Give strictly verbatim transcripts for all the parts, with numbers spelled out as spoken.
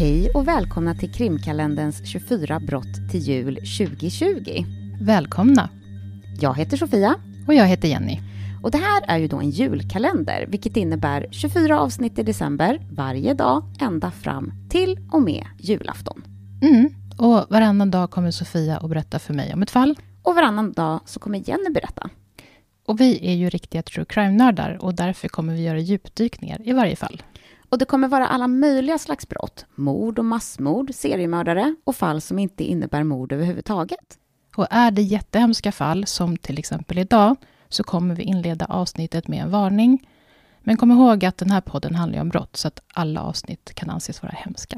Hej och välkomna till Krimkalenderns tjugofyra brott till jul tjugo tjugo. Välkomna. Jag heter Sofia. Och jag heter Jenny. Och det här är ju då en julkalender, vilket innebär tjugofyra avsnitt i december varje dag ända fram till och med julafton. Mm. Och varannan dag kommer Sofia att berätta för mig om ett fall. Och varannan dag så kommer Jenny berätta. Och vi är ju riktiga true crime-nördar och därför kommer vi göra djupdykningar i varje fall. Och det kommer vara alla möjliga slags brott. Mord och massmord, seriemördare och fall som inte innebär mord överhuvudtaget. Och är det jättehemska fall, som till exempel idag, så kommer vi inleda avsnittet med en varning. Men kom ihåg att den här podden handlar om brott så att alla avsnitt kan anses vara hemska.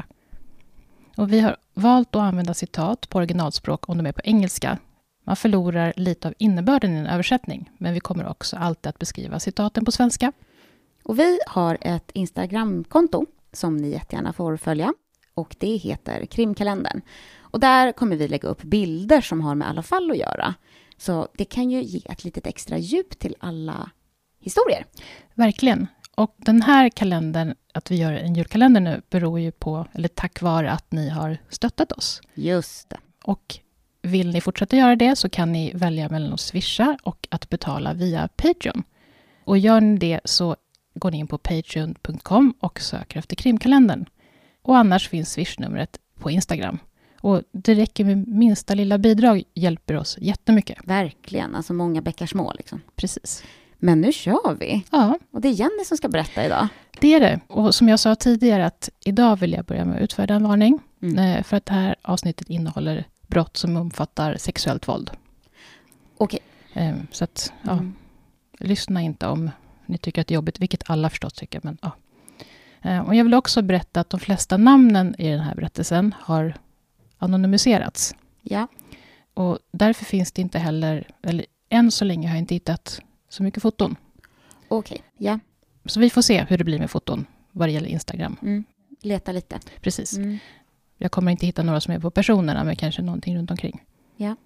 Och vi har valt att använda citat på originalspråk om de är på engelska. Man förlorar lite av innebörden i en översättning, men vi kommer också alltid att beskriva citaten på svenska. Och vi har ett Instagramkonto som ni jättegärna får följa. Och det heter Krimkalendern. Och där kommer vi lägga upp bilder som har med alla fall att göra. Så det kan ju ge ett litet extra djup till alla historier. Verkligen. Och den här kalendern, att vi gör en julkalender nu, beror ju på, eller tack vare att ni har stöttat oss. Just det. Och vill ni fortsätta göra det så kan ni välja mellan att swisha och att betala via Patreon. Och gör ni det så går ni in på patreon punkt com och söker efter Krimkalendern. Och annars finns swishnumret på Instagram. Och det räcker med minsta lilla bidrag, hjälper oss jättemycket. Verkligen, alltså många bäckar små liksom. Precis. Men nu kör vi. Ja. Och det är Jenny som ska berätta idag. Det är det. Och som jag sa tidigare, att idag vill jag börja med att utfärda en varning. Mm. För att det här avsnittet innehåller brott som omfattar sexuellt våld. Okej. Så att, ja, mm. lyssna inte om ni tycker att det är jobbigt, vilket alla förstås tycker. Men, ja. Och jag vill också berätta att de flesta namnen i den här berättelsen har anonymiserats. Ja. Och därför finns det inte heller, eller än så länge har jag inte hittat så mycket foton. Okej, ja. Så vi får se hur det blir med foton vad det gäller Instagram. Mm. Leta lite. Precis. Mm. Jag kommer inte hitta några som är på personerna, men kanske någonting runt omkring. Ja.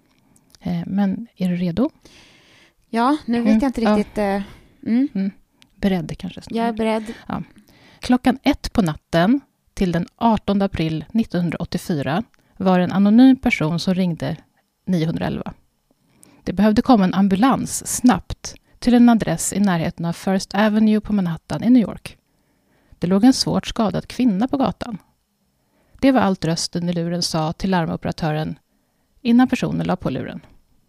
Men är du redo? Ja, nu vet mm. jag inte riktigt. Ja. Mm. Mm. Beredd kanske. Jag är beredd. Ja. Klockan ett på natten till den artonde april nittonhundraåttiofyra var en anonym person som ringde niohundraelva. Det behövde komma en ambulans snabbt till en adress i närheten av First Avenue på Manhattan i New York. Det låg en svårt skadad kvinna på gatan. Det var allt rösten i luren sa till larmoperatören innan personen la på luren.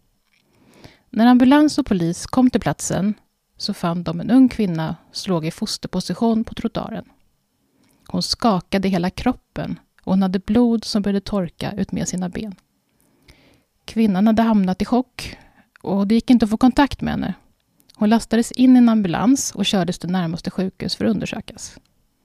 När ambulans och polis kom till platsen så fann de en ung kvinna som låg i fosterposition på trottoaren. Hon skakade hela kroppen och hon hade blod som började torka ut med sina ben. Kvinnan hade hamnat i chock och det gick inte att få kontakt med henne. Hon lastades in i en ambulans och kördes till närmaste sjukhus för att undersökas.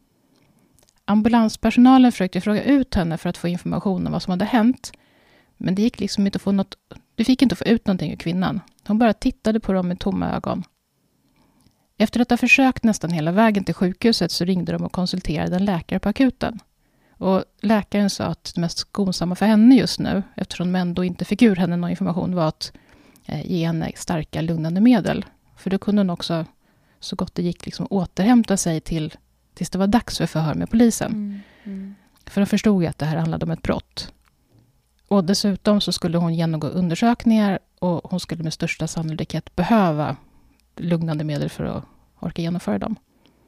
Ambulanspersonalen försökte fråga ut henne för att få information om vad som hade hänt. Men det gick liksom inte att få något, du fick inte få ut någonting ur kvinnan. Hon bara tittade på dem med tomma ögon. Efter att ha försökt nästan hela vägen till sjukhuset så ringde de och konsulterade en läkare på akuten. Och läkaren sa att det mest skonsamma för henne just nu, eftersom de ändå inte fick ur henne någon information, var att eh, ge henne starka lugnande medel. För då kunde hon också så gott det gick liksom återhämta sig till tills det var dags för förhör med polisen. Mm. Mm. För de förstod ju att det här handlade om ett brott. Och dessutom så skulle hon genomgå undersökningar och hon skulle med största sannolikhet behöva lugnande medel för att orka genomföra dem.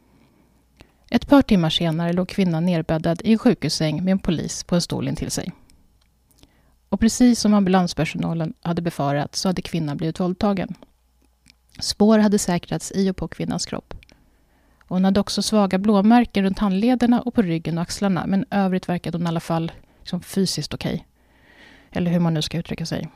Ett par timmar senare låg kvinnan nerbäddad i en sjukhussäng med en polis på en stol intill sig. Och precis som ambulanspersonalen hade befarat så hade kvinnan blivit våldtagen. Spår hade säkrats i och på kvinnans kropp. Och hon hade också svaga blåmärken runt handlederna och på ryggen och axlarna, men övrigt verkade hon i alla fall liksom fysiskt okej. Okay. Eller hur man nu ska uttrycka sig.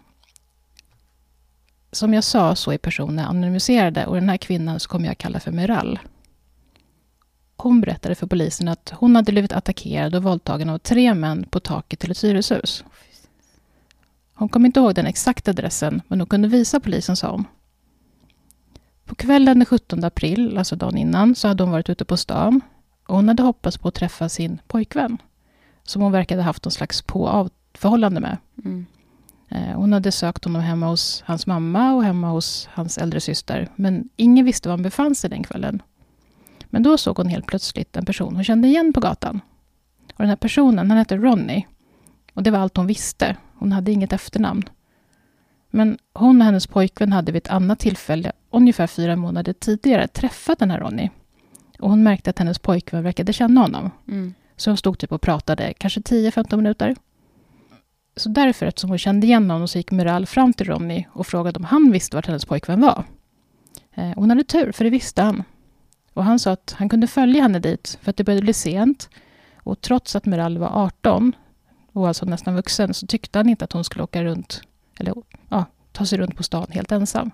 Som jag sa så är personen anonymiserade och den här kvinnan så kommer jag kalla för Meral. Hon berättade för polisen att hon hade blivit attackerad och våldtagen av tre män på taket till ett hyreshus. Hon kom inte ihåg den exakta adressen, men hon kunde visa polisen, sa hon. På kvällen den sjuttonde april, alltså dagen innan, så hade hon varit ute på stan och hon hade hoppats på att träffa sin pojkvän som hon verkade haft någon slags på-av-förhållande med. Mm. Hon hade sökt honom hemma hos hans mamma och hemma hos hans äldre syster, men ingen visste var han befann sig den kvällen. Men då såg hon helt plötsligt en person hon kände igen på gatan. Och den här personen, han hette Ronnie. Och det var allt hon visste. Hon hade inget efternamn. Men hon och hennes pojkvän hade vid ett annat tillfälle, ungefär fyra månader tidigare, träffat den här Ronnie. Och hon märkte att hennes pojkvän verkade känna honom. Mm. Så de stod typ och pratade kanske tio femton minuter. Så därför, eftersom hon kände igen honom, så gick Meral fram till Ronnie och frågade om han visste vart hennes pojkvän var. Eh, hon hade tur, för det visste han. Och han sa att han kunde följa henne dit för att det började bli sent. Och trots att Meral var arton och alltså nästan vuxen, så tyckte han inte att hon skulle åka runt, eller ja, ta sig runt på stan helt ensam.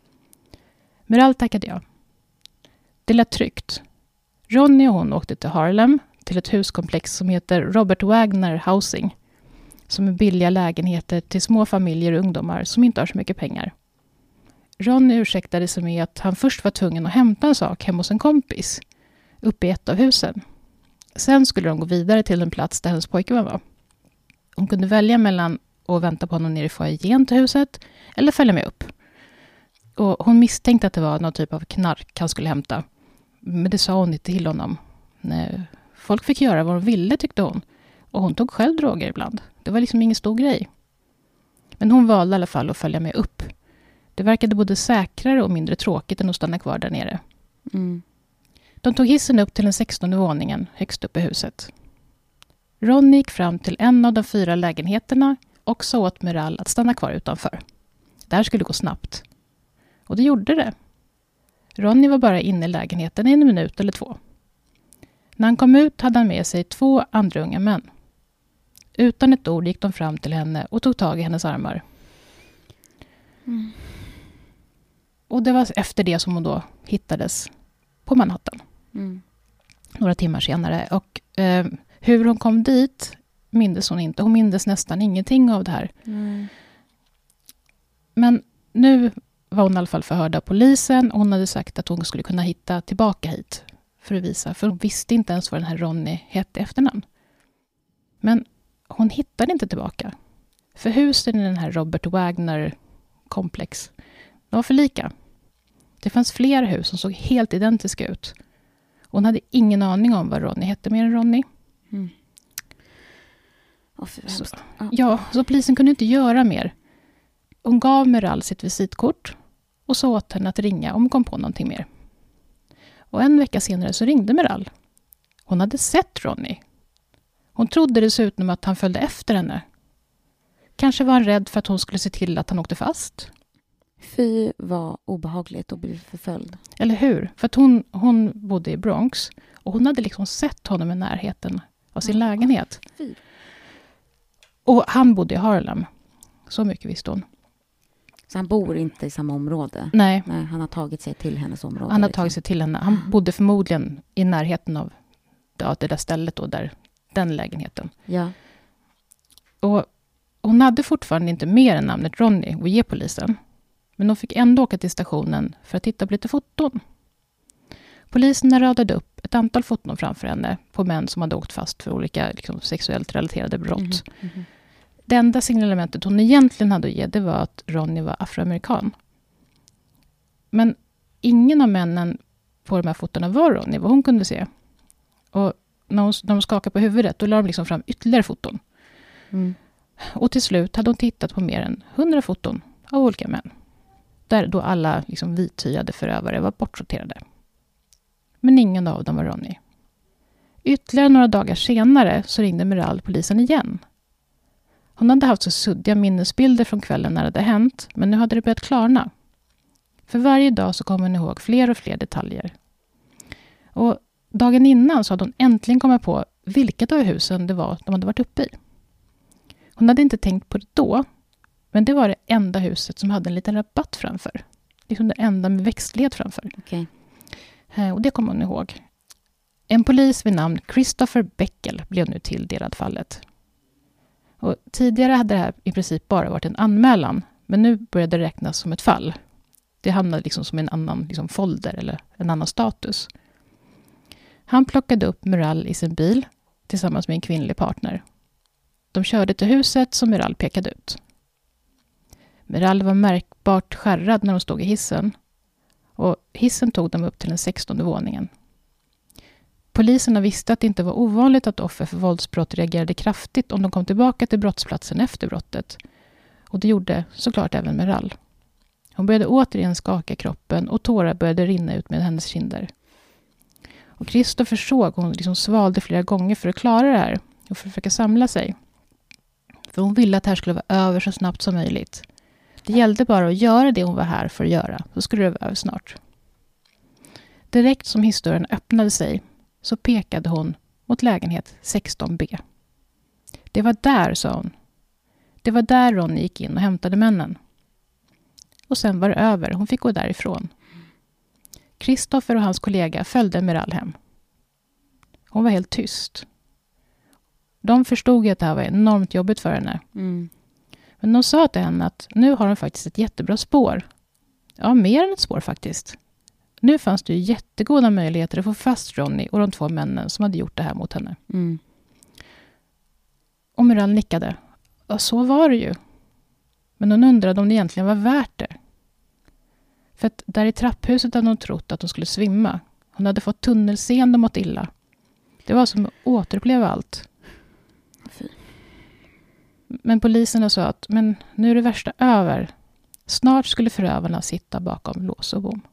Meral tackade ja. Det lät tryggt. Ronnie och hon åkte till Harlem, till ett huskomplex som heter Robert Wagner Housing, som är billiga lägenheter till små familjer och ungdomar som inte har så mycket pengar. Ronnie ursäktade sig med att han först var tvungen att hämta en sak hemma hos en kompis, uppe i ett av husen. Sen skulle de gå vidare till en plats där hennes pojkvän var. Hon kunde välja mellan att vänta på honom nere i foajén till huset eller följa med upp. Och hon misstänkte att det var någon typ av knark han skulle hämta. Men det sa hon inte till honom. Nej, folk fick göra vad de ville, tyckte hon. Och hon tog själv droger ibland. Det var liksom ingen stor grej. Men hon valde i alla fall att följa med upp. Det verkade både säkrare och mindre tråkigt än att stanna kvar där nere. Mm. De tog hissen upp till den sextonde våningen högst upp i huset. Ronnie gick fram till en av de fyra lägenheterna och sa åt Meral att stanna kvar utanför. Det här skulle gå snabbt. Och det gjorde det. Ronnie var bara inne i lägenheten i en minut eller två. När han kom ut hade han med sig två andra unga män. Utan ett ord gick de fram till henne och tog tag i hennes armar. Mm. Och det var efter det som hon då hittades på Manhattan. Mm. Några timmar senare. Och eh, hur hon kom dit mindes hon inte. Hon mindes nästan ingenting av det här. Mm. Men nu var hon i alla fall förhörd av polisen. Och hon hade sagt att hon skulle kunna hitta tillbaka hit för att visa. För hon visste inte ens vad den här Ronnie hette efternamn. Men hon hittade inte tillbaka. För husen i den här Robert Wagner-komplex, de var för lika. Det fanns flera hus som såg helt identiska ut. Hon hade ingen aning om vad Ronnie hette mer än Ronnie. Mm. Oh, så, ja, så polisen kunde inte göra mer. Hon gav Meral sitt visitkort och sa åt henne att ringa om hon kom på någonting mer. Och en vecka senare så ringde Meral. Hon hade sett Ronnie. Hon trodde dessutom att han följde efter henne. Kanske var han rädd för att hon skulle se till att han åkte fast. Fy, var obehagligt att bli förföljd. Eller hur? För att hon, hon bodde i Bronx. Och hon hade liksom sett honom i närheten av sin ja. lägenhet. Fy. Och han bodde i Harlem. Så mycket visste hon. Så han bor inte i samma område? Nej. Nej, han har tagit sig till hennes område. Han har liksom. tagit sig till henne. Han mm. bodde förmodligen i närheten av ja, det där stället då, där den lägenheten. Ja. Och hon hade fortfarande inte mer än namnet Ronnie att ge polisen. Men hon fick ändå åka till stationen för att titta på lite foton. Polisen radade upp ett antal foton framför henne på män som hade åkt fast för olika liksom, sexuellt relaterade brott. Mm-hmm. Mm-hmm. Det enda signalementet hon egentligen hade att ge, det var att Ronnie var afroamerikan. Men ingen av männen på de här fotona var Ronnie, vad hon kunde se. Och när, hon, när de skakade på huvudet, då la de liksom fram ytterligare foton. Mm. Och till slut hade hon tittat på mer än hundra foton av olika män. Där då alla liksom vithyade förövare var bortsorterade. Men ingen av dem var Ronnie. Ytterligare några dagar senare så ringde Meral polisen igen. Hon hade haft så suddiga minnesbilder från kvällen när det hade hänt, men nu hade det börjat klarna. För varje dag så kom hon ihåg fler och fler detaljer. Och dagen innan så hade hon äntligen kommit på vilket av husen det var de hade varit uppe i. Hon hade inte tänkt på det då, men det var det enda huset som hade en liten rabatt framför. Liksom det enda med växtlighet framför. Okay. Och det kom hon ihåg. En polis vid namn Christopher Beckel blev nu tilldelad fallet. Och tidigare hade det här i princip bara varit en anmälan, men nu började det räknas som ett fall. Det hamnade liksom som en annan liksom folder eller en annan status. Han plockade upp Meral i sin bil tillsammans med en kvinnlig partner. De körde till huset som Meral pekade ut. Meral var märkbart skärrad när de stod i hissen. Och hissen tog dem upp till den sextonde våningen. Poliserna visste att det inte var ovanligt att offer för våldsbrott reagerade kraftigt om de kom tillbaka till brottsplatsen efter brottet. Och det gjorde såklart även Meral. Hon började återigen skaka kroppen och tårar började rinna ut med hennes kinder. Och Christopher såg hon liksom svalde flera gånger för att klara det här och för att försöka samla sig. För hon ville att det här skulle vara över så snabbt som möjligt. Det gällde bara att göra det hon var här för att göra, så skulle det vara över snart. Direkt som historien öppnade sig så pekade hon mot lägenhet sexton B. Det var där, sa hon. Det var där Ronny gick in och hämtade männen. Och sen var det över. Hon fick gå därifrån. Christopher och hans kollega följde Meral hem. Hon var helt tyst. De förstod att det här var enormt jobbigt för henne. Mm. Men de sa till henne att nu har de faktiskt ett jättebra spår. Ja, mer än ett spår faktiskt. Nu fanns det ju jättegoda möjligheter att få fast Ronny och de två männen som hade gjort det här mot henne. Mm. Och Meral nickade. Ja, så var det ju. Men hon undrade om det egentligen var värt det. För att där i trapphuset hade hon trott att hon skulle svimma. Hon hade fått tunnelseende och mått illa. Det var som att återuppleva allt. Fy. Men poliserna sa att men nu är det värsta över. Snart skulle förövarna sitta bakom lås och bom.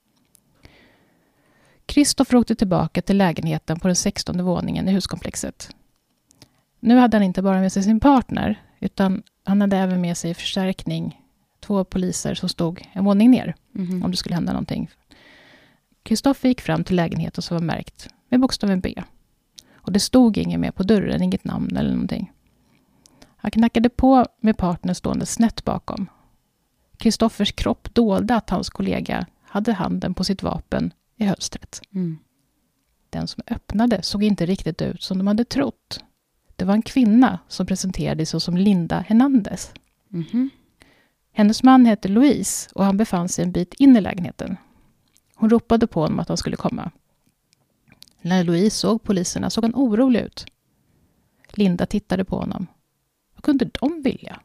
Christopher åkte tillbaka till lägenheten på den sextonde våningen i huskomplexet. Nu hade han inte bara med sig sin partner utan han hade även med sig förstärkning. Två poliser som stod en våning ner Mm. om det skulle hända någonting. Christopher gick fram till lägenheten som var märkt med bokstaven B. Och det stod inget mer på dörren, inget namn eller någonting. Han knackade på med partnern stående snett bakom. Christophers kropp dolde att hans kollega hade handen på sitt vapen i hölstret. Mm. Den som öppnade såg inte riktigt ut som de hade trott. Det var en kvinna som presenterade sig som Linda Hernandez. Mm. Hennes man hette Louise och han befann sig en bit in i lägenheten. Hon ropade på honom att han skulle komma. När Louise såg poliserna såg han orolig ut. Linda tittade på honom. Vad kunde de vilja?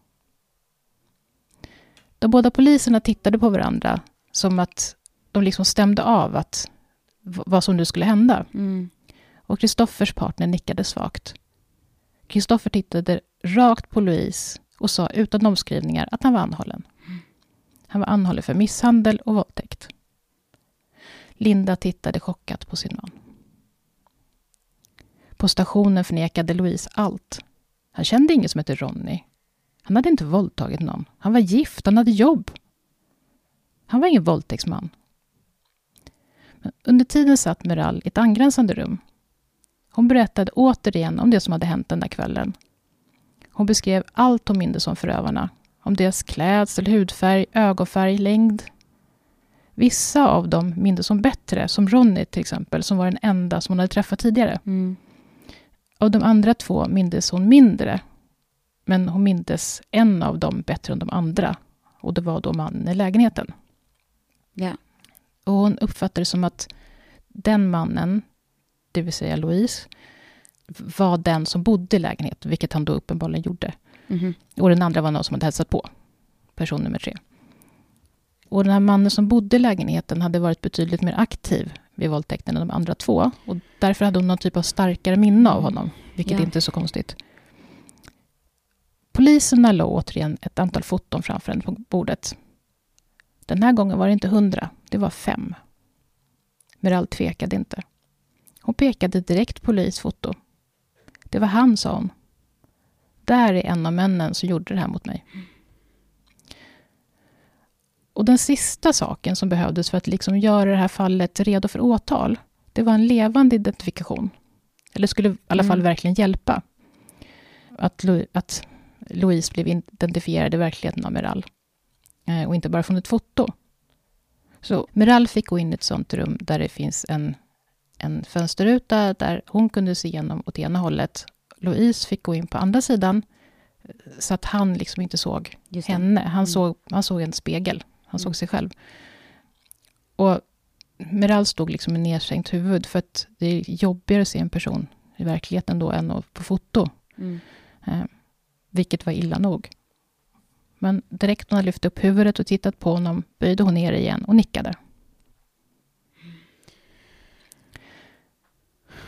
De båda poliserna tittade på varandra som att de liksom stämde av att v- vad som nu skulle hända. Mm. Och Christophers partner nickade svagt. Christopher tittade rakt på Louise och sa utan omskrivningar att han var anhållen. Han var anhållen för misshandel och våldtäkt. Linda tittade chockat på sin man. På stationen förnekade Louise allt. Han kände ingen som hette Ronny. Han hade inte våldtagit någon. Han var gift, han hade jobb. Han var ingen våldtäktsman. Men under tiden satt Meral i ett angränsande rum. Hon berättade återigen om det som hade hänt den där kvällen. Hon beskrev allt hon mindes om förövarna. Om deras klädsel, hudfärg, ögonfärg, längd. Vissa av dem mindes hon bättre, som Ronny till exempel, som var den enda som hon hade träffat tidigare. Mm. Av de andra två mindes hon mindre. Men hon mindes en av dem bättre än de andra. Och det var då mannen i lägenheten. Ja. Och hon uppfattade det som att den mannen, det vill säga Louise, var den som bodde i lägenheten, vilket han då uppenbarligen gjorde. Mm. Och den andra var någon som hade hälsat på. Person nummer tre. Och den här mannen som bodde i lägenheten hade varit betydligt mer aktiv vid våldtäkten än de andra två. Och därför hade hon någon typ av starkare minne av honom. Vilket Ja. inte är så konstigt. Poliserna låg återigen ett antal foton framför henne på bordet. Den här gången var det inte hundra, det var fem. Meral tvekade inte. Hon pekade direkt på Louise foto. Det var han, sa hon. Där är en av männen som gjorde det här mot mig. Och den sista saken som behövdes för att liksom göra det här fallet redo för åtal, det var en levande identifikation. Eller skulle i alla fall Mm. verkligen hjälpa. Att, Lu- att Louise blev identifierad i verkligheten av Meral. Eh, och inte bara från ett foto. Så Meral fick gå in i ett sånt rum där det finns en, en fönsterruta där hon kunde se igenom åt ena hållet. Louise fick gå in på andra sidan så att han liksom inte såg Just det. henne. Han, Mm. såg, han såg en spegel. Han Mm. såg sig själv. Och Meral stod liksom med nedsänkt huvud för att det är jobbigare att se en person i verkligheten då än på foto. Mm. Eh, vilket var illa nog. Men direkt hon hade lyft upp huvudet och tittat på honom böjde hon ner igen och nickade.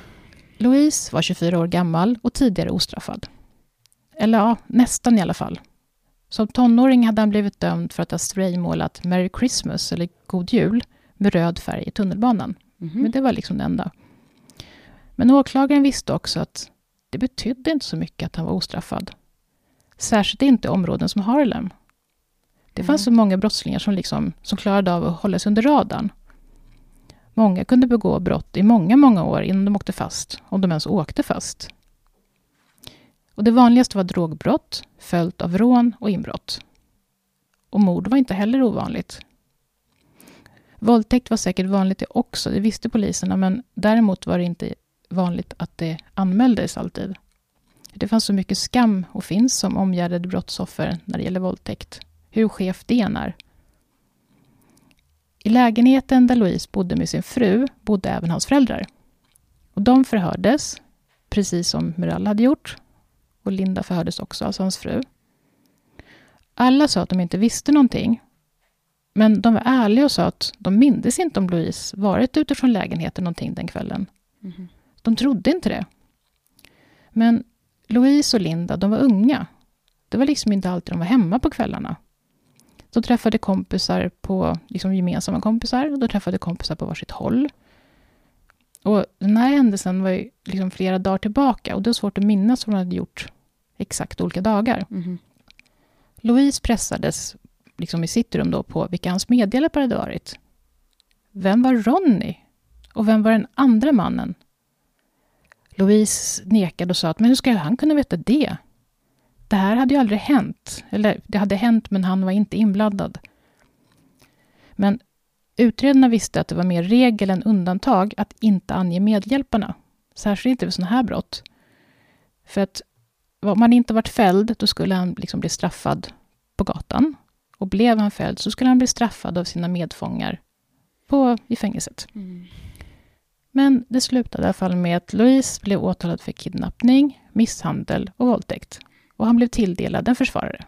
Louise var tjugofyra år gammal och tidigare ostraffad. Eller ja, nästan i alla fall. Som tonåring hade han blivit dömd för att ha spraymålat Merry Christmas eller God Jul med röd färg i tunnelbanan. Mm-hmm. Men det var liksom det enda. Men åklagaren visste också att det betydde inte så mycket att han var ostraffad. Särskilt inte i områden som Harlem. Det fanns så många brottslingar som, liksom, som klarade av att hålla sig under radarn. Många kunde begå brott i många, många år innan de åkte fast, om de ens åkte fast. Och det vanligaste var drogbrott, följt av rån och inbrott. Och mord var inte heller ovanligt. Våldtäkt var säkert vanligt det också, det visste poliserna, men däremot var det inte vanligt att det anmäldes alltid. Det fanns så mycket skam och finns som omgärdade brottsoffer när det gäller våldtäkt. Hur skevt det än är. I lägenheten där Louise bodde med sin fru bodde även hans föräldrar. Och de förhördes, precis som Murell hade gjort. Och Linda förhördes också, alltså hans fru. Alla sa att de inte visste någonting. Men de var ärliga och sa att de mindes inte om Louise varit utifrån lägenheten någonting den kvällen. Mm. De trodde inte det. Men Louise och Linda, de var unga. Det var liksom inte alltid de var hemma på kvällarna. De träffade kompisar på, liksom gemensamma kompisar. Och de träffade kompisar på varsitt håll. Och den här händelsen var ju liksom flera dagar tillbaka. Och det är svårt att minnas vad de hade gjort exakt olika dagar. Mm. Louise pressades liksom i sitt rum då på vilka hans medhjälpare hade varit. Vem var Ronny? Och vem var den andra mannen? Louise nekade och sa att men hur ska han kunna veta det? Det här hade ju aldrig hänt. Eller det hade hänt men han var inte inblandad. Men utredarna visste att det var mer regel än undantag att inte ange medhjälparna. Särskilt inte vid sådana här brott. För att om man inte varit fälld då skulle han liksom bli straffad på gatan. Och blev han fälld så skulle han bli straffad av sina medfångar på, i fängelset. Mm. Men det slutade i alla fall med att Louise blev åtalad för kidnappning, misshandel och våldtäkt. Och han blev tilldelad en försvarare.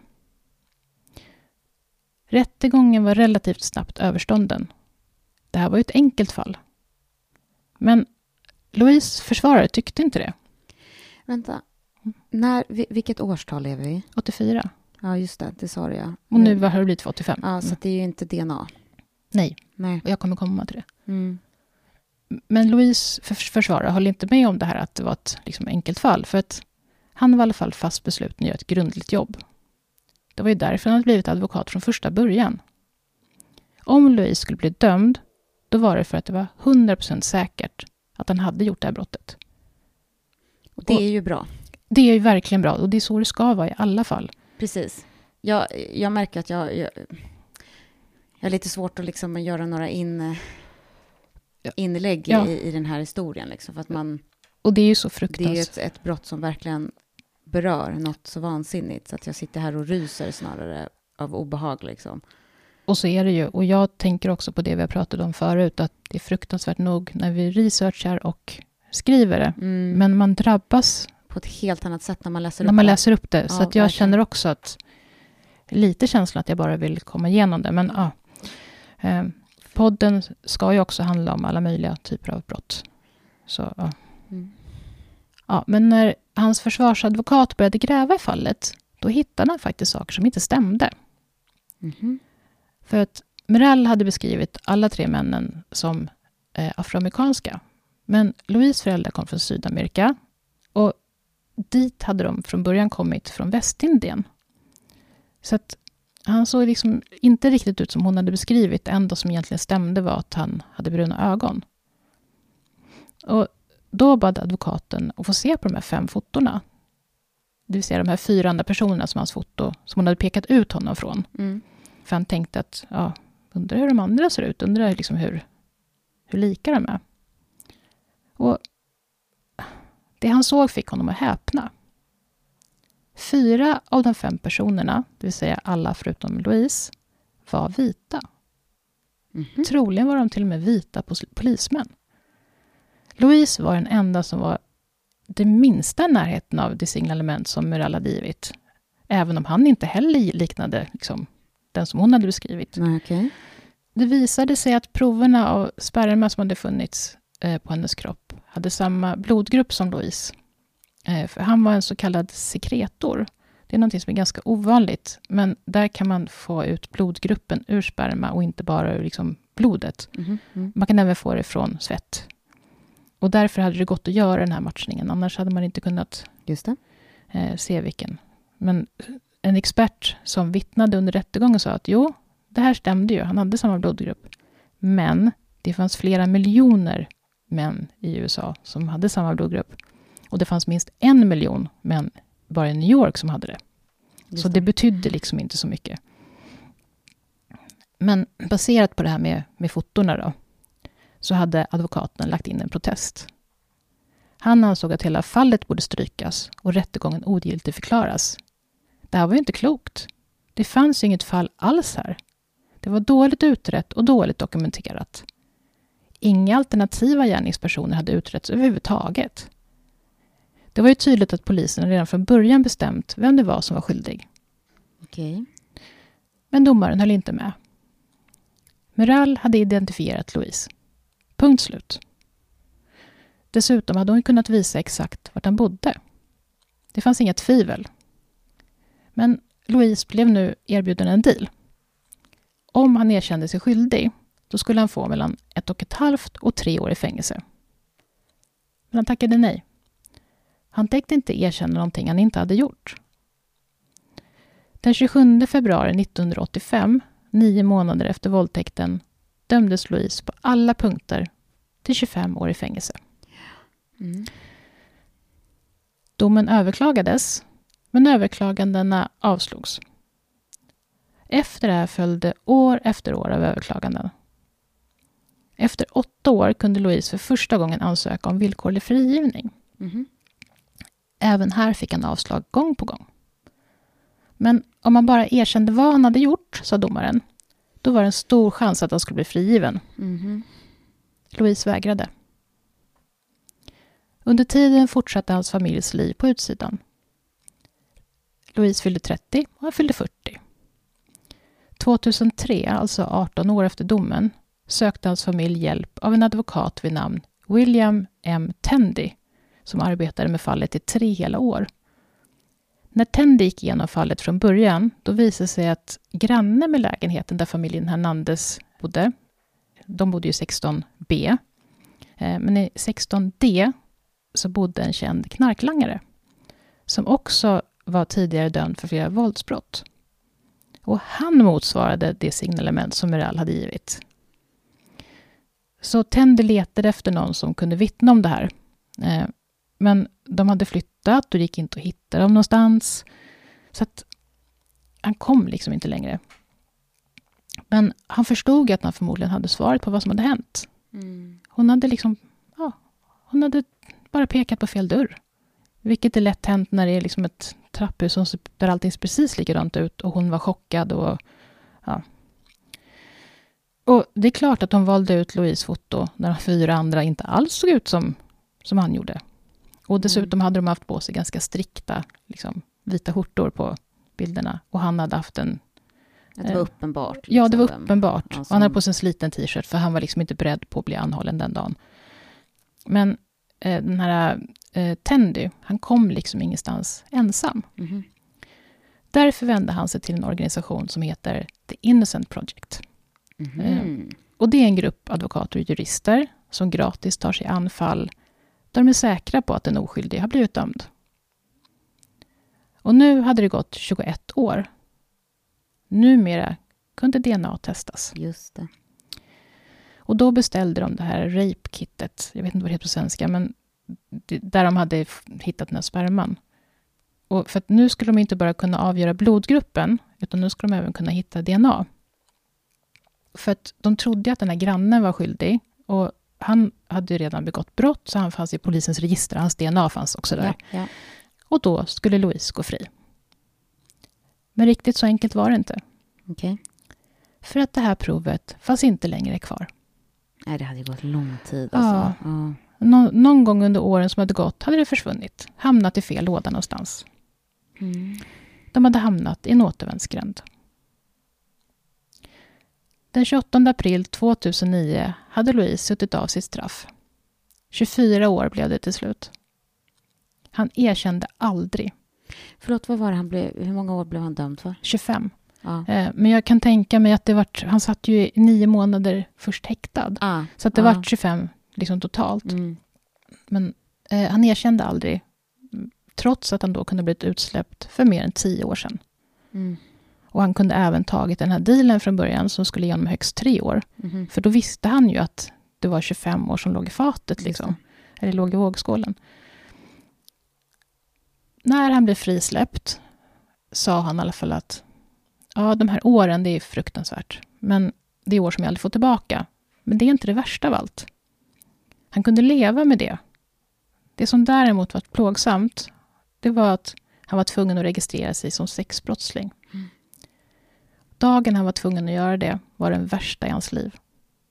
Rättegången var relativt snabbt överstånden. Det här var ju ett enkelt fall. Men Louise försvarare tyckte inte det. Vänta, när, vilket årstal är vi? åttiofyra. Ja, just det, det sa du ja. Och nu har det blivit för åttiofem. Ja, så det är ju inte D N A. Nej, Nej. Och jag kommer komma till det. Mm. Men Louise försvarare höll inte med om det här att det var ett liksom, enkelt fall. För att han var i alla fall fast besluten att göra ett grundligt jobb. Det var ju därför han hade blivit advokat från första början. Om Louise skulle bli dömd, då var det för att det var hundra procent säkert att han hade gjort det här brottet. Och det är ju bra. Det är ju verkligen bra och det är så det ska vara i alla fall. Precis. Jag, jag märker att jag, jag, jag har lite svårt att liksom göra några in, inlägg ja. i, i den här historien. Liksom, för att man, och det är ju så fruktansvärt. Det är ju ett, ett brott som verkligen berör något så vansinnigt. Så att jag sitter här och ryser snarare av obehag. Liksom. Och så är det ju. Och jag tänker också på det vi har pratat om förut. Att det är fruktansvärt nog när vi researchar och skriver det. Mm. Men man drabbas på ett helt annat sätt när man läser när upp man det. läser upp det. Ja, så att jag verkligen. Känner också att lite känslan att jag bara vill komma igenom det. Men ja, eh, podden ska ju också handla om alla möjliga typer av brott. Så ja. Mm. Ja, men när hans försvarsadvokat började gräva i fallet, då hittade han faktiskt saker som inte stämde. Mm-hmm. För att Murell hade beskrivit alla tre männen som eh, afroamerikanska. Men Louise föräldrar kom från Sydamerika och dit hade de från början kommit från Västindien. Så att han såg liksom inte riktigt ut som hon hade beskrivit. Det enda som egentligen stämde var att han hade bruna ögon. Och då bad advokaten att få se på de här fem fotorna. Det vill säga de här fyra andra personerna som hans foto, som hon hade pekat ut honom från. Mm. För han tänkte att, ja, undrar hur de andra ser ut. Undrar liksom hur, hur lika de är. Och det han såg fick honom att häpna. Fyra av de fem personerna, det vill säga alla förutom Louise, var vita. Mm-hmm. Troligen var de till och med vita polismän. Louise var den enda som var det minsta närheten av det signalement som Murell hade givit. Även om han inte heller liknade liksom, den som hon hade beskrivit. Okay. Det visade sig att proverna av sperma som hade funnits eh, på hennes kropp hade samma blodgrupp som Louise. Eh, för han var en så kallad sekretor. Det är något som är ganska ovanligt. Men där kan man få ut blodgruppen ur sperma och inte bara ur liksom blodet. Mm. Mm. Man kan även få det från svett. Och därför hade det gått att göra den här matchningen. Annars hade man inte kunnat Just det. Eh, se vilken. Men en expert som vittnade under rättegången sa att jo, det här stämde ju. Han hade samma blodgrupp. Men det fanns flera miljoner män i U S A som hade samma blodgrupp. Och det fanns minst en miljon män bara i New York som hade det. Just så det. det betydde liksom inte så mycket. Men baserat på det här med, med fotorna då, så hade advokaten lagt in en protest. Han ansåg att hela fallet borde strykas och rättegången ogiltig förklaras. Det här var ju inte klokt. Det fanns inget fall alls här. Det var dåligt utrett och dåligt dokumenterat. Inga alternativa gärningspersoner hade utretts överhuvudtaget. Det var ju tydligt att polisen redan från början bestämt vem det var som var skyldig. Okej. Men domaren höll inte med. Murrell hade identifierat Louise. Punkt slut. Dessutom hade hon kunnat visa exakt vart han bodde. Det fanns inga tvivel. Men Louise blev nu erbjuden en deal. Om han erkände sig skyldig, då skulle han få mellan ett och ett halvt och tre år i fängelse. Men han tackade nej. Han tänkte inte erkänna någonting han inte hade gjort. Den tjugosjunde februari nittonhundraåttiofem, nio månader efter våldtäkten, dömdes Louise på alla punkter till tjugofem år i fängelse. Mm. Domen överklagades, men överklagandena avslogs. Efter det här följde år efter år av överklaganden. Efter åtta år kunde Louise för första gången ansöka om villkorlig frigivning. Mm. Även här fick han avslag gång på gång. Men om man bara erkände vad han hade gjort, sa domaren, då var det en stor chans att han skulle bli frigiven. Mm. Louise vägrade. Under tiden fortsatte hans familjs liv på utsidan. Louise fyllde trettio och han fyllde fyrtio. tjugohundratre, alltså arton år efter domen, sökte hans familj hjälp av en advokat vid namn William M. Tandy, som arbetade med fallet i tre hela år. När Tandy gick igenom fallet från början, då visade sig att grannen med lägenheten där familjen Hernandez bodde, de bodde ju sexton B, men i sexton D så bodde en känd knarklangare som också var tidigare dömd för flera våldsbrott. Och han motsvarade det signalement som Murrell hade givit. Så Tandy letade efter någon som kunde vittna om det här. Men de hade flyttat och det gick inte att hitta dem någonstans. Så att han kom liksom inte längre. Men han förstod att han förmodligen hade svaret på vad som hade hänt. Mm. Hon hade liksom, ja, hon hade bara pekat på fel dörr. Vilket är lätt hänt när det är liksom ett trapphus som, där allting ser precis likadant ut. Och hon var chockad och ja. Och det är klart att hon valde ut Louise foto när de fyra andra inte alls såg ut som, som han gjorde. Och dessutom mm. hade de haft på sig ganska strikta liksom, vita skjortor på bilderna. Och han hade haft en... Det var eh, uppenbart. Liksom, ja, det var uppenbart. Alltså. Och han hade på sig en sliten t-shirt för han var liksom inte beredd på att bli anhållen den dagen. Men eh, den här eh, Tandy, han kom liksom ingenstans ensam. Mm. Därför vände han sig till en organisation som heter The Innocent Project. Mm. Eh, och det är en grupp advokater och jurister som gratis tar sig an fall där de är säkra på att en oskyldig har blivit dömd. Och nu hade det gått tjugoett år. Numera kunde D N A testas. Just det. Och då beställde de det här rape-kittet. Jag vet inte vad det heter på svenska, men det, där de hade hittat den här sperman. Och för att nu skulle de inte bara kunna avgöra blodgruppen, utan nu skulle de även kunna hitta D N A. För att de trodde att den här grannen var skyldig. Och han hade redan begått brott, så han fanns i polisens register. Hans D N A fanns också där. Ja, ja. Och då skulle Louise gå fri. Men riktigt så enkelt var det inte. Okej. Okay. För att det här provet fanns inte längre kvar. Nej, det hade ju gått lång tid. Alltså. Ja. Ja. Nå- någon gång under åren som hade gått hade det försvunnit. Hamnat i fel låda någonstans. Mm. De hade hamnat i en återvändsgränd. Den tjugoåttonde april tvåtusennio hade Louise suttit av sitt straff. tjugofyra år blev det till slut. Han erkände aldrig. Förlåt, vad var det han blev, hur många år blev han dömd för? tjugofem. Ja. Eh, men jag kan tänka mig att det var, han satt ju i nio månader först häktad. Ah. Så att det ah. var tjugofem liksom totalt. Mm. Men eh, han erkände aldrig. Trots att han då kunde blivit utsläppt för mer än tio år sedan. Mm. Och han kunde även tagit den här dealen från början som skulle ge honom högst tre år. Mm. För då visste han ju att det var tjugofem år som låg i fatet. Liksom. Eller låg i vågskålen. När han blev frisläppt sa han i alla fall att ja, de här åren, det är fruktansvärt. Men det är år som jag aldrig får tillbaka. Men det är inte det värsta av allt. Han kunde leva med det. Det som däremot var plågsamt, det var att han var tvungen att registrera sig som sexbrottsling. Mm. Dagen han var tvungen att göra det var den värsta i hans liv.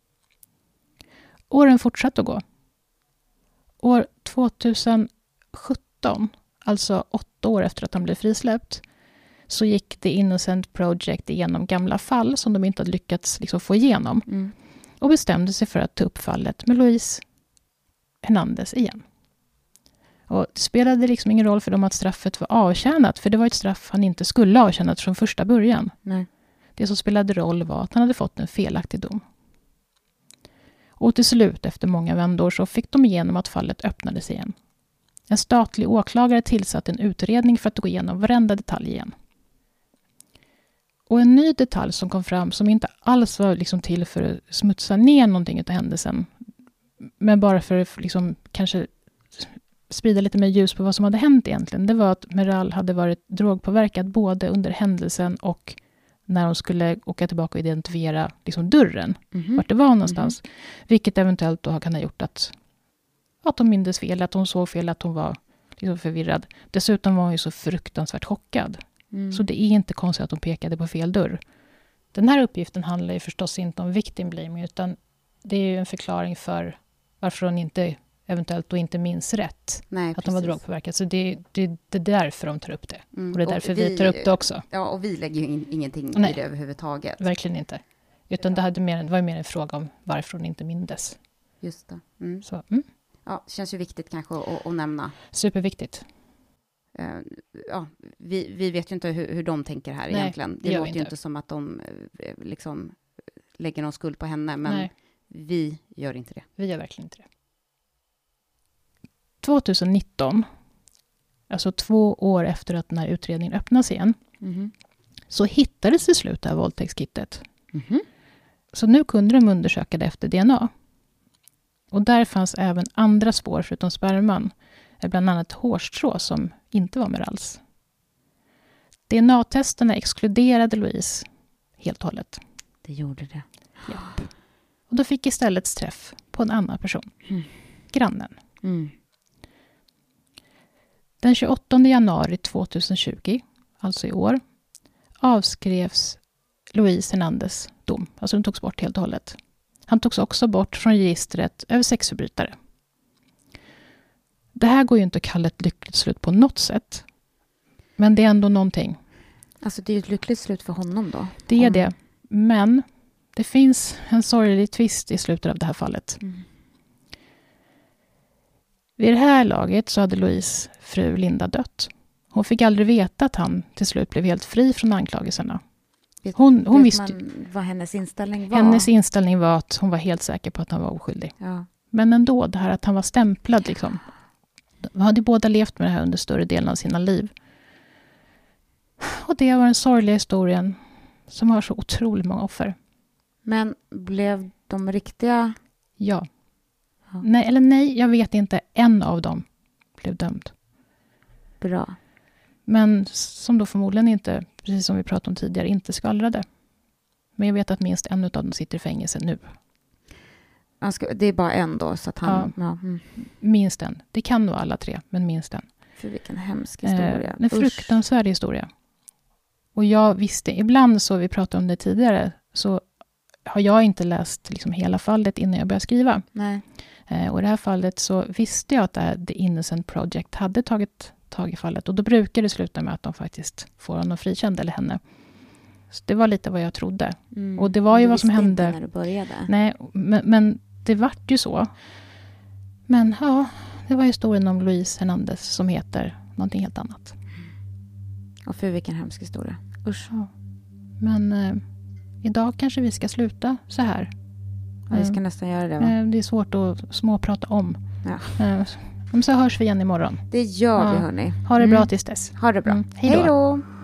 Åren fortsatte att gå. År tjugosjutton, alltså åtta år efter att han blev frisläppt, så gick The Innocent Project igenom gamla fall som de inte hade lyckats liksom få igenom. Mm. Och bestämde sig för att ta upp fallet med Luis Hernandez igen. Och det spelade liksom ingen roll för dem att straffet var avtjänat, för det var ett straff han inte skulle ha avtjänat från första början. Nej. Det som spelade roll var att han hade fått en felaktig dom. Och till slut, efter många vändor, så fick de igenom att fallet öppnades igen. En statlig åklagare tillsatte en utredning för att gå igenom varenda detalj igen. Och en ny detalj som kom fram, som inte alls var liksom till för att smutsa ner någonting av händelsen, men bara för att liksom kanske sprida lite mer ljus på vad som hade hänt egentligen, det var att Meral hade varit drogpåverkad både under händelsen och när hon skulle åka tillbaka och identifiera liksom dörren, Mm-hmm. vart det var någonstans. Mm-hmm. Vilket eventuellt då kan ha gjort att, att hon mindes fel, att hon såg fel, att hon var liksom förvirrad. Dessutom var hon ju så fruktansvärt chockad. Mm. Så det är inte konstigt att hon pekade på fel dörr. Den här uppgiften handlar ju förstås inte om victim blaming, utan det är ju en förklaring för varför hon inte eventuellt då inte minns rätt. Nej, att precis. hon var drogpåverkad. Så det, det, det är därför de tar upp det. Mm. Och det är därför vi, vi tar upp det också. Ja, och vi lägger ju in, ingenting Nej. i det överhuvudtaget. Verkligen inte. Utan det, hade mer, det var mer en fråga om varför hon inte mindes. Just det. Mm. Så, mm. Ja, det känns ju viktigt kanske att, att nämna. Superviktigt. Uh, ja, vi, vi vet ju inte hur, hur de tänker här Nej, egentligen. det Det gör vi låter ju inte. inte som att de eh, liksom lägger någon skuld på henne, men Nej. vi gör inte det. Vi gör verkligen inte det. tjugonitton, alltså två år efter att den här utredningen öppnas igen, Mm-hmm. så hittades till slut det här våldtäktskittet. Mm-hmm. Så nu kunde de undersöka det efter D N A. Och där fanns även andra spår förutom sperman. Bland annat hårstrå som inte var Merals. D N A-testerna exkluderade Louise helt och hållet. Det gjorde det. Ja. Och då fick istället träff på en annan person. Mm. Grannen. Mm. Den tjugoåttonde januari tjugotjugo, alltså i år, avskrevs Luis Hernandez dom. Alltså den togs bort helt och hållet. Han togs också bort från registret över sexförbrytare. Det här går ju inte att kalla ett lyckligt slut på något sätt. Men det är ändå någonting. Alltså det är ju ett lyckligt slut för honom då. Det är Om- det. Men det finns en sorglig twist i slutet av det här fallet. Mm. Vid det här laget så hade Louise fru Linda dött. Hon fick aldrig veta att han till slut blev helt fri från anklagelserna. Vet, Hon, hon vet visste, man vad hennes inställning var? hennes inställning var att hon var helt säker på att han var oskyldig. Ja. Men ändå, det här att han var stämplad liksom. De hade båda levt med det här under större delen av sina liv. Och det var den sorgliga historien som har så otroligt många offer. Men blev de riktiga... Ja. Ja. Nej, eller nej, jag vet inte. En av dem blev dömd. Bra. Men som då förmodligen inte, precis som vi pratade om tidigare, inte skvallrade. Men jag vet att minst en av dem sitter i fängelse nu. Han ska, det är bara en då, så att han... Ja. Mm. Minst en. Det kan nog alla tre, men minst en. För vilken hemsk historia. Eh, en Usch. fruktansvärd historia. Och jag visste, ibland så, vi pratade om det tidigare, så har jag inte läst liksom hela fallet innan jag började skriva. Nej. Eh, och i det här fallet så visste jag att det här The Innocent Project hade tagit tag i fallet. Och då brukar det sluta med att de faktiskt får honom frikänd, eller henne. Så det var lite vad jag trodde. Mm. Och det var ju Du vad som visste hände. inte när du började. Nej, men, men det vart ju så. Men ja, det var historien om Louise Hernandez som heter någonting helt annat. Och för vilken hemsk historia. Usch. Ja. Men eh, idag kanske vi ska sluta så här. Ja, vi ska nästan göra det, va? Eh, det är svårt att småprata om. Ja. Eh, så hörs vi igen imorgon. Det gör ja. vi, hörni. Ha det bra Mm. tills dess. Ha det bra. Mm. Hej Hej då. då!